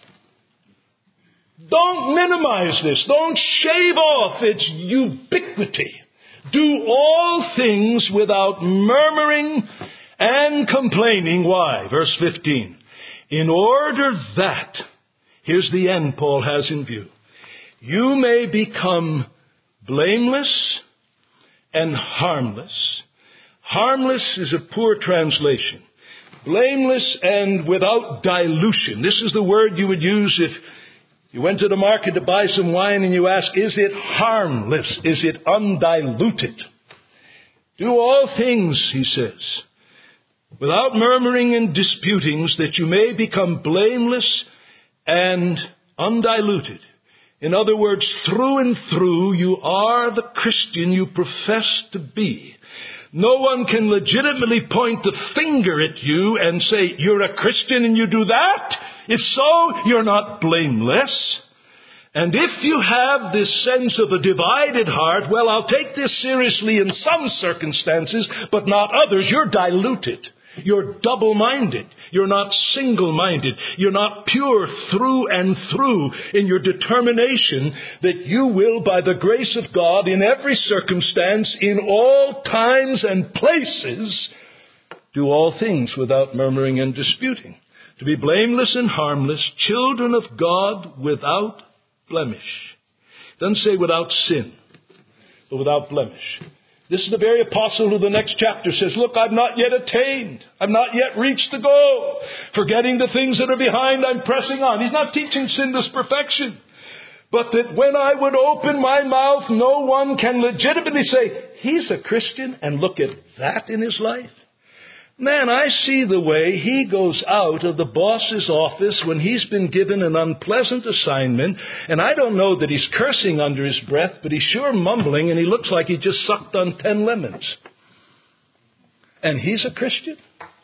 Don't minimize this. Don't shave off its ubiquity. Do all things without murmuring and complaining. Why? Verse 15. In order that, here's the end Paul has in view, you may become blameless and harmless. Harmless is a poor translation. Blameless and without dilution. This is the word you would use if you went to the market to buy some wine and you ask, is it harmless? Is it undiluted? Do all things, he says, without murmuring and disputings, that you may become blameless and undiluted. In other words, through and through, you are the Christian you profess to be. No one can legitimately point the finger at you and say, you're a Christian and you do that. If so, you're not blameless. And if you have this sense of a divided heart, well, I'll take this seriously in some circumstances, but not others. You're diluted. You're double-minded. You're not single-minded. You're not pure through and through in your determination that you will, by the grace of God, in every circumstance, in all times and places, do all things without murmuring and disputing. To be blameless and harmless, children of God without blemish. It doesn't say without sin, but without blemish. This is the very apostle who the next chapter says, look, I've not yet attained. I've not yet reached the goal. Forgetting the things that are behind, I'm pressing on. He's not teaching sinless perfection. but that when I would open my mouth, no one can legitimately say, he's a Christian, and look at that in his life. Man, I see the way he goes out of the boss's office when he's been given an unpleasant assignment, and I don't know that he's cursing under his breath, but he's sure mumbling, and he looks like he just sucked on 10 lemons. And he's a Christian?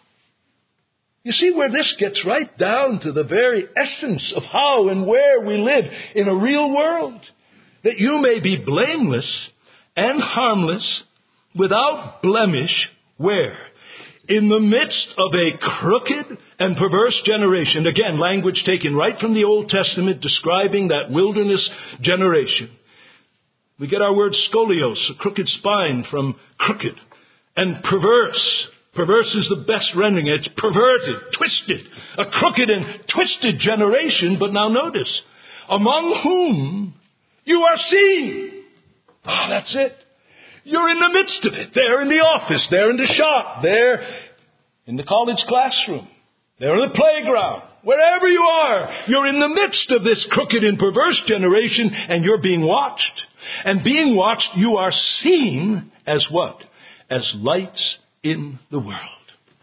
You see where this gets right down to the very essence of how and where we live in a real world. That you may be blameless and harmless, without blemish, where? In the midst of a crooked and perverse generation. Again, language taken right from the Old Testament describing that wilderness generation. We get our word scolios, a crooked spine, from crooked. And perverse. Perverse is the best rendering. It's perverted, twisted. A crooked and twisted generation. But now notice, among whom you are seen. That's it. You're in the midst of it. There in the office, there in the shop, there in the college classroom, there in the playground, wherever you are, you're in the midst of this crooked and perverse generation, and you're being watched. And being watched, you are seen as what? As lights in the world.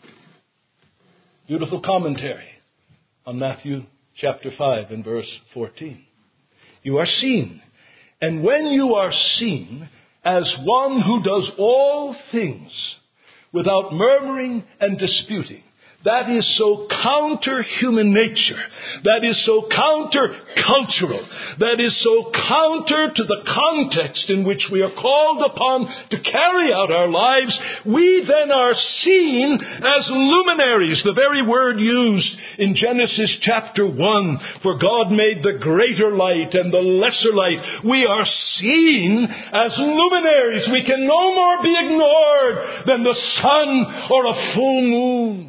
Beautiful commentary on Matthew chapter 5 and verse 14. You are seen. And when you are seen as one who does all things without murmuring and disputing, that is so counter-human nature. That is so counter-cultural. That is so counter to the context in which we are called upon to carry out our lives. We then are seen as luminaries, the very word used in Genesis chapter 1. For God made the greater light and the lesser light. We are seen as luminaries. We can no more be ignored than the sun or a full moon.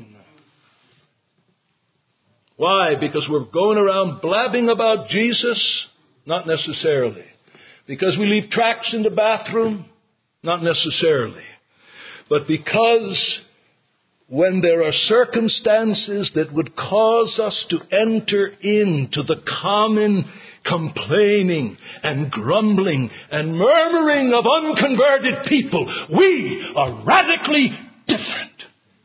Why? Because we're going around blabbing about Jesus? Not necessarily. Because we leave tracts in the bathroom? Not necessarily. But because when there are circumstances that would cause us to enter into the common complaining and grumbling and murmuring of unconverted people, we are radically different.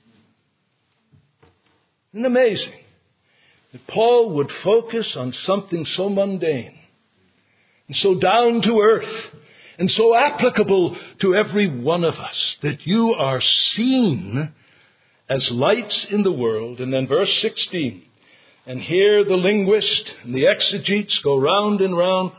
Isn't it amazing that Paul would focus on something so mundane and so down to earth and so applicable to every one of us, that you are seen as lights in the world. And then verse 16, and here the linguist and the exegetes go round and round.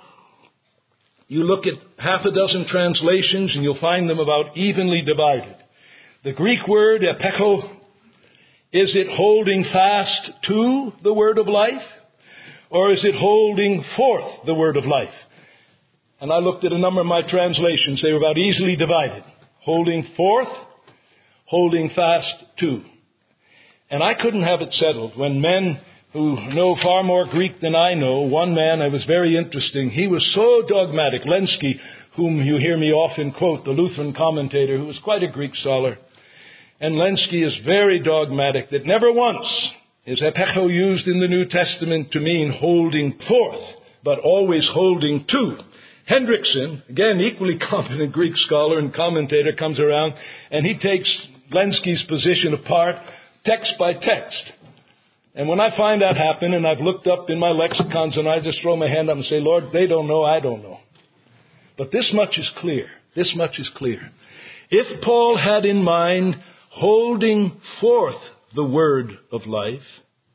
You look at half a dozen translations and you'll find them about evenly divided. The Greek word epecho, is it holding fast to the word of life? Or is it holding forth the word of life? And I looked at a number of my translations. They were about easily divided. Holding forth, holding fast to. And I couldn't have it settled when men who know far more Greek than I know, one man, it was very interesting, he was so dogmatic, Lenski, whom you hear me often quote, the Lutheran commentator, who was quite a Greek scholar. And Lenski is very dogmatic that never once is epecho used in the New Testament to mean holding forth, but always holding to. Hendrickson, again, equally competent Greek scholar and commentator, comes around and he takes Lenski's position apart, text by text. And when I find that happen, and I've looked up in my lexicons and I just throw my hand up and say, Lord, they don't know, I don't know. But this much is clear. This much is clear. If Paul had in mind holding forth the word of life,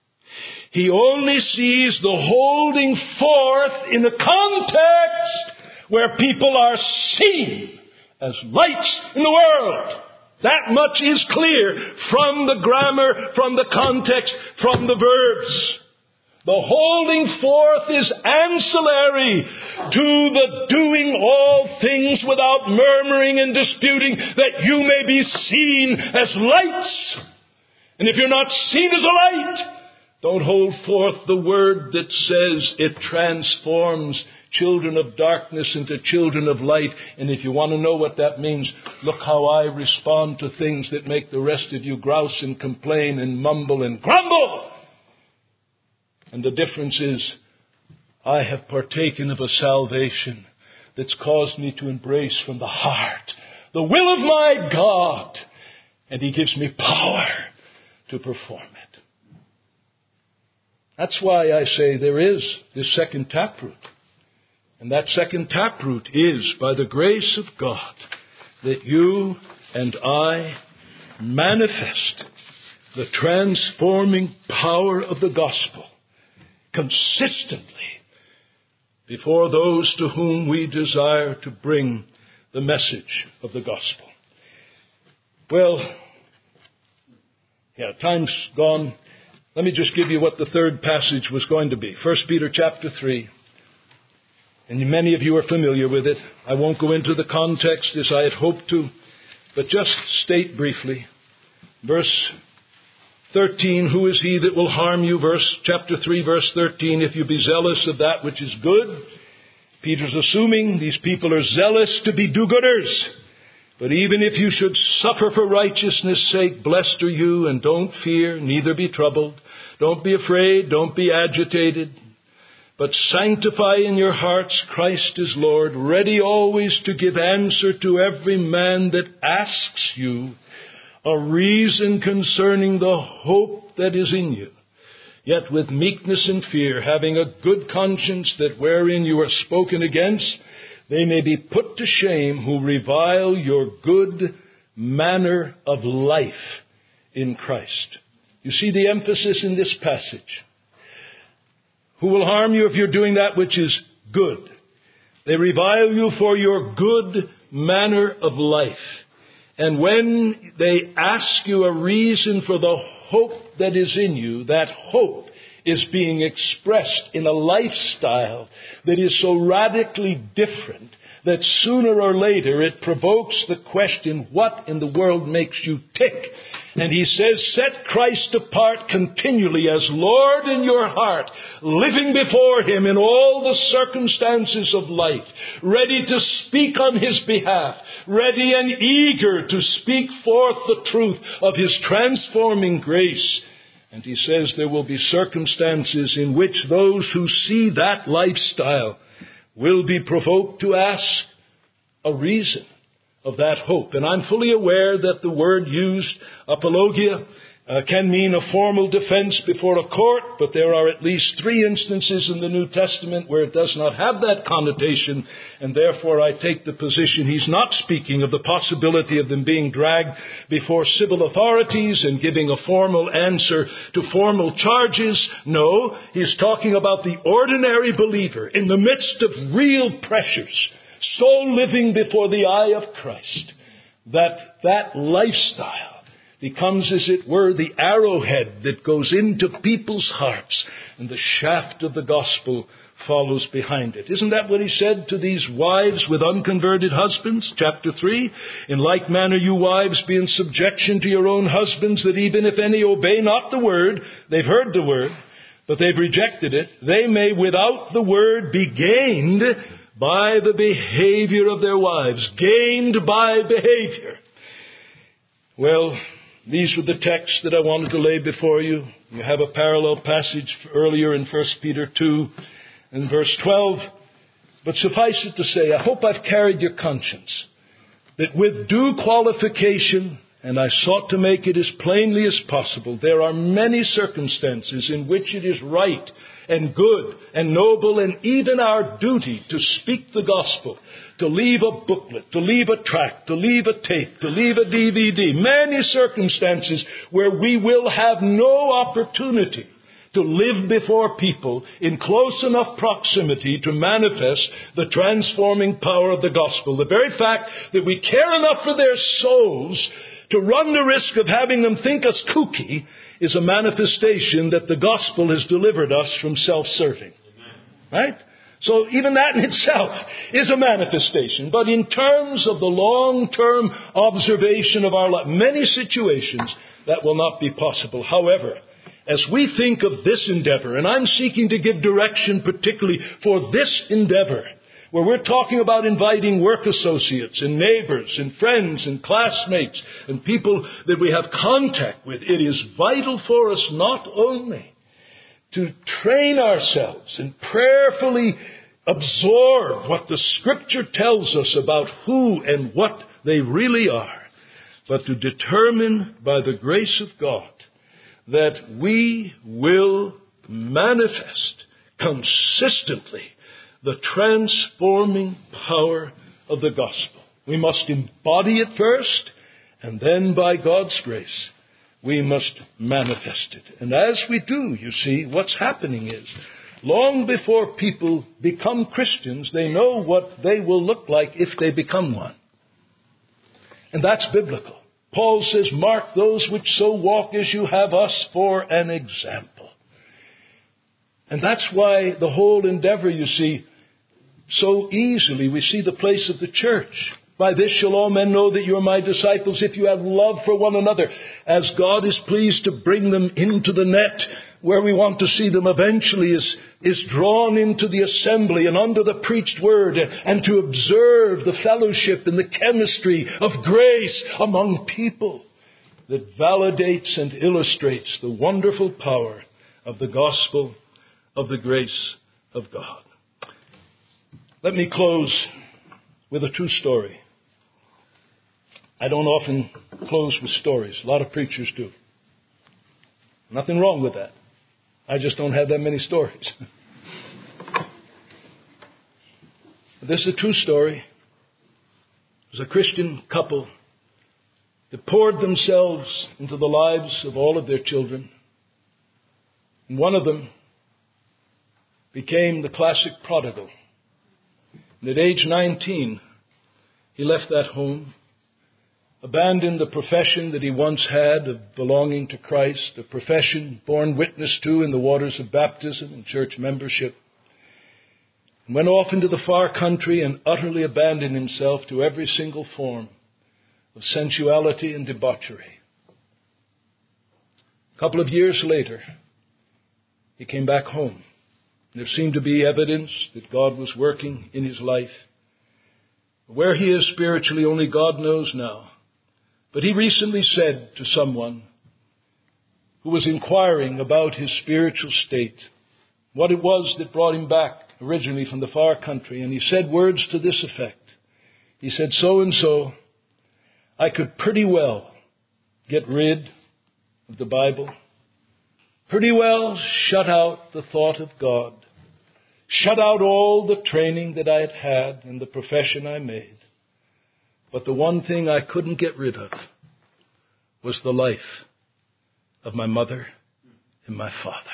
he only sees the holding forth in the context where people are seen as lights in the world. That much is clear from the grammar, from the context, from the verbs. The holding forth is ancillary to the doing all things without murmuring and disputing, that you may be seen as lights. And if you're not seen as a light, don't hold forth the word that says it transforms children of darkness into children of light. And if you want to know what that means, look how I respond to things that make the rest of you grouse and complain and mumble and grumble. And the difference is, I have partaken of a salvation that's caused me to embrace from the heart the will of my God, and He gives me power to perform it. That's why I say there is this second taproot. And that second taproot is, by the grace of God, that you and I manifest the transforming power of the gospel consistently before those to whom we desire to bring the message of the gospel. Well, time's gone. Let me just give you what the third passage was going to be. 1 Peter chapter 3. And many of you are familiar with it. I won't go into the context as I had hoped to, but just state briefly. Verse 13, who is he that will harm you? Chapter 3, verse 13, if you be zealous of that which is good. Peter's assuming these people are zealous to be do-gooders. But even if you should suffer for righteousness' sake, blessed are you, and don't fear, neither be troubled. Don't be afraid, don't be agitated. But sanctify in your hearts Christ is Lord, ready always to give answer to every man that asks you a reason concerning the hope that is in you. Yet with meekness and fear, having a good conscience, that wherein you are spoken against, they may be put to shame who revile your good manner of life in Christ. You see the emphasis in this passage. Who will harm you if you're doing that which is good? They revile you for your good manner of life. And when they ask you a reason for the hope that is in you, that hope is being expressed in a lifestyle that is so radically different that sooner or later it provokes the question, what in the world makes you tick? And he says, set Christ apart continually as Lord in your heart, living before Him in all the circumstances of life, ready to speak on His behalf, ready and eager to speak forth the truth of His transforming grace. And he says there will be circumstances in which those who see that lifestyle will be provoked to ask a reason of that hope. And I'm fully aware that the word used, apologia, can mean a formal defense before a court, but there are at least 3 instances in the New Testament where it does not have that connotation, and therefore I take the position he's not speaking of the possibility of them being dragged before civil authorities and giving a formal answer to formal charges. No, he's talking about the ordinary believer in the midst of real pressures, so living before the eye of Christ, that lifestyle becomes, as it were, the arrowhead that goes into people's hearts, and the shaft of the gospel follows behind it. Isn't that what he said to these wives with unconverted husbands? Chapter 3, in like manner you wives be in subjection to your own husbands, that even if any obey not the word, they've heard the word, but they've rejected it, they may without the word be gained by the behavior of their wives. Gained by behavior. Well, these were the texts that I wanted to lay before you. You have a parallel passage earlier in 1 Peter 2 and verse 12. But suffice it to say, I hope I've carried your conscience, that with due qualification, and I sought to make it as plainly as possible, there are many circumstances in which it is right and good and noble and even our duty to speak the gospel, to leave a booklet, to leave a tract, to leave a tape, to leave a DVD. Many circumstances where we will have no opportunity to live before people in close enough proximity to manifest the transforming power of the gospel. The very fact that we care enough for their souls to run the risk of having them think us kooky is a manifestation that the gospel has delivered us from self-serving. Right? So even that in itself is a manifestation. But in terms of the long-term observation of our life, many situations that will not be possible. However, as we think of this endeavor, and I'm seeking to give direction particularly for this endeavor, where we're talking about inviting work associates and neighbors and friends and classmates and people that we have contact with, it is vital for us not only to train ourselves and prayerfully absorb what the Scripture tells us about who and what they really are, but to determine by the grace of God that we will manifest consistently the transforming power of the gospel. We must embody it first, and then by God's grace, we must manifest it. And as we do, you see, what's happening is, long before people become Christians, they know what they will look like if they become one. And that's biblical. Paul says, mark those which so walk as you have us for an example. And that's why the whole endeavor, you see, so easily we see the place of the church. By this shall all men know that you are my disciples, if you have love for one another, as God is pleased to bring them into the net where we want to see them eventually is drawn into the assembly and under the preached word, and to observe the fellowship and the chemistry of grace among people that validates and illustrates the wonderful power of the gospel of the grace of God. Let me close with a true story. I don't often close with stories. A lot of preachers do. Nothing wrong with that. I just don't have that many stories. This is a true story. There's a Christian couple that poured themselves into the lives of all of their children. And one of them became the classic prodigal. And at age 19, he left that home, abandoned the profession that he once had of belonging to Christ, a profession borne witness to in the waters of baptism and church membership, and went off into the far country and utterly abandoned himself to every single form of sensuality and debauchery. A couple of years later, he came back home. There seemed to be evidence that God was working in his life. Where he is spiritually, only God knows now. But he recently said to someone who was inquiring about his spiritual state, what it was that brought him back originally from the far country, and he said words to this effect. He said, so and so, I could pretty well get rid of the Bible, pretty well shut out the thought of God, shut out all the training that I had had and the profession I made. But the one thing I couldn't get rid of was the life of my mother and my father.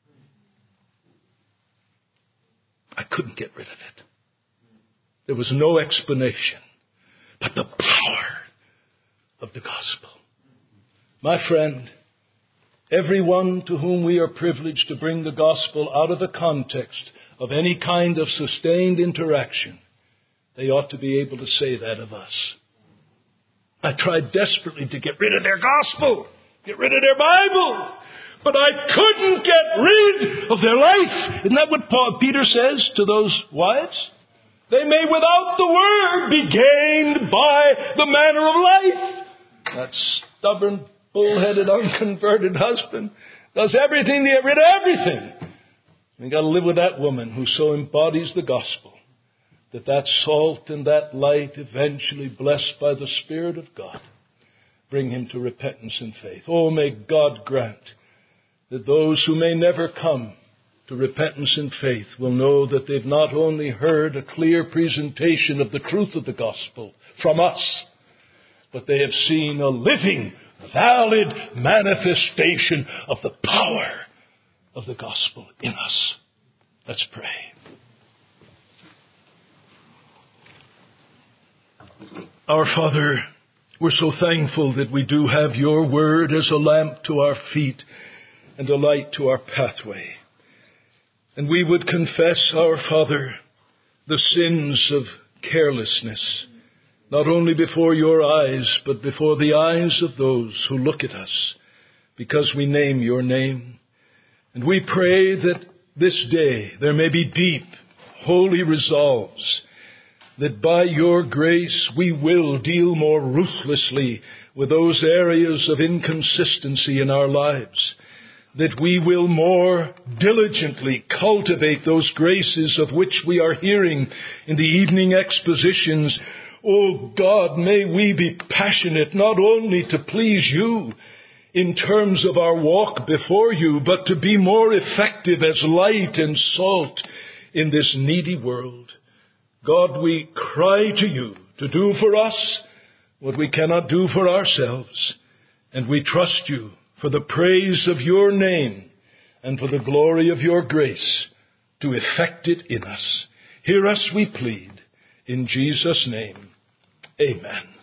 I couldn't get rid of it. There was no explanation but the power of the gospel. My friend, everyone to whom we are privileged to bring the gospel out of the context of any kind of sustained interaction, they ought to be able to say that of us. I tried desperately to get rid of their gospel, get rid of their Bible, but I couldn't get rid of their life. Isn't that what Peter says to those wives? They may without the word be gained by the manner of life. That stubborn, bull-headed, unconverted husband does everything to get rid of everything. We've got to live with that woman who so embodies the gospel that salt and that light, eventually blessed by the Spirit of God, bring him to repentance and faith. Oh, may God grant that those who may never come to repentance and faith will know that they've not only heard a clear presentation of the truth of the gospel from us, but they have seen a living, valid manifestation of the power of the gospel in us. Let's pray. Our Father, we're so thankful that we do have your word as a lamp to our feet and a light to our pathway. And we would confess, our Father, the sins of carelessness, not only before your eyes, but before the eyes of those who look at us, because we name your name. And we pray that this day there may be deep, holy resolves, that by your grace we will deal more ruthlessly with those areas of inconsistency in our lives. that we will more diligently cultivate those graces of which we are hearing in the evening expositions. Oh God, may we be passionate not only to please you in terms of our walk before you, but to be more effective as light and salt in this needy world. God, we cry to you to do for us what we cannot do for ourselves, and we trust you for the praise of your name and for the glory of your grace to effect it in us. Hear us, we plead, in Jesus' name. Amen.